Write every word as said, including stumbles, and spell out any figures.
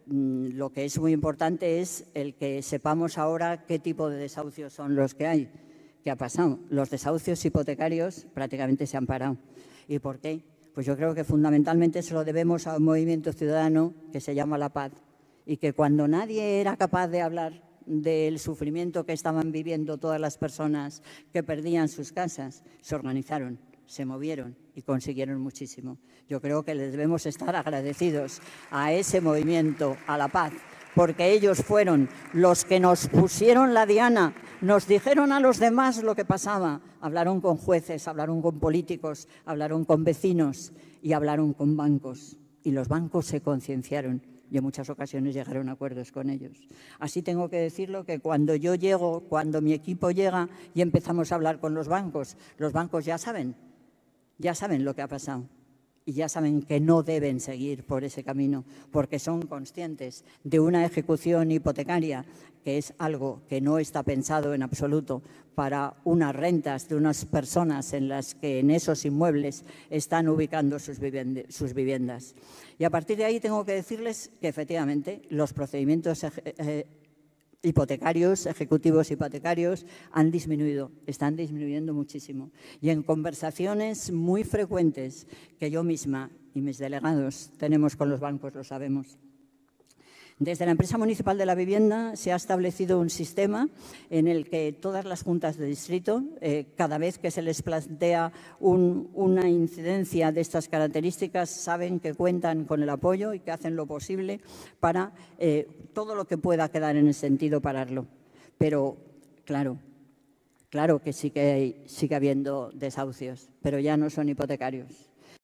lo que es muy importante es el que sepamos ahora qué tipo de desahucios son los que hay. ¿Qué ha pasado? Los desahucios hipotecarios prácticamente se han parado. ¿Y por qué? Pues yo creo que fundamentalmente se lo debemos a un movimiento ciudadano que se llama La Paz y que cuando nadie era capaz de hablar del sufrimiento que estaban viviendo todas las personas que perdían sus casas, se organizaron, se movieron y consiguieron muchísimo. Yo creo que les debemos estar agradecidos a ese movimiento, a La Paz, porque ellos fueron los que nos pusieron la diana, nos dijeron a los demás lo que pasaba. Hablaron con jueces, hablaron con políticos, hablaron con vecinos y hablaron con bancos. Y los bancos se concienciaron y en muchas ocasiones llegaron a acuerdos con ellos. Así tengo que decirlo que cuando yo llego, cuando mi equipo llega y empezamos a hablar con los bancos, los bancos ya saben, ya saben lo que ha pasado. Y ya saben que no deben seguir por ese camino porque son conscientes de una ejecución hipotecaria que es algo que no está pensado en absoluto para unas rentas de unas personas en las que en esos inmuebles están ubicando sus viviendas. Y a partir de ahí tengo que decirles que efectivamente los procedimientos eh, hipotecarios, ejecutivos hipotecarios, han disminuido, están disminuyendo muchísimo. Y en conversaciones muy frecuentes que yo misma y mis delegados tenemos con los bancos, lo sabemos. Desde la empresa municipal de la vivienda se ha establecido un sistema en el que todas las juntas de distrito, eh, cada vez que se les plantea un, una incidencia de estas características, saben que cuentan con el apoyo y que hacen lo posible para eh, todo lo que pueda quedar en el sentido pararlo. Pero, claro, claro que sí que hay, sigue habiendo desahucios, pero ya no son hipotecarios.